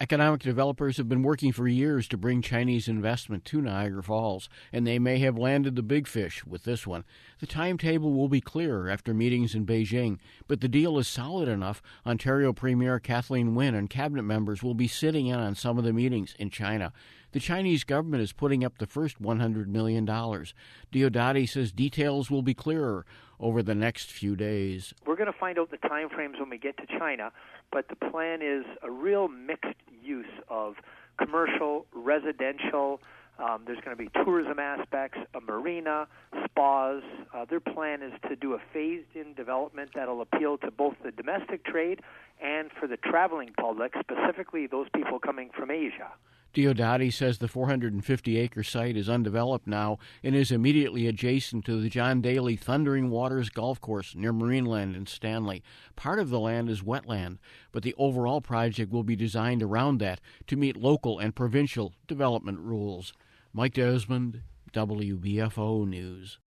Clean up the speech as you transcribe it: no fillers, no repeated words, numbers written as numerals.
Economic developers have been working for years to bring Chinese investment to Niagara Falls, and they may have landed the big fish with this one. The timetable will be clearer after meetings in Beijing, but the deal is solid enough. Ontario Premier Kathleen Wynne and cabinet members will be sitting in on some of the meetings in China. The Chinese government is putting up the first $100 million. Diodati says details will be clearer over the next few days. We're going to find out the time frames when we get to China, but the plan is a real mixed use of commercial, residential. There's going to be tourism aspects, a marina, spas. Their plan is to do a phased-in development that'll appeal to both the domestic trade and for the traveling public, specifically those people coming from Asia. Diodati says the 450-acre site is undeveloped now and is immediately adjacent to the John Daly Thundering Waters Golf Course near Marineland in Stanley. Part of the land is wetland, but the overall project will be designed around that to meet local and provincial development rules. Mike Desmond, WBFO News.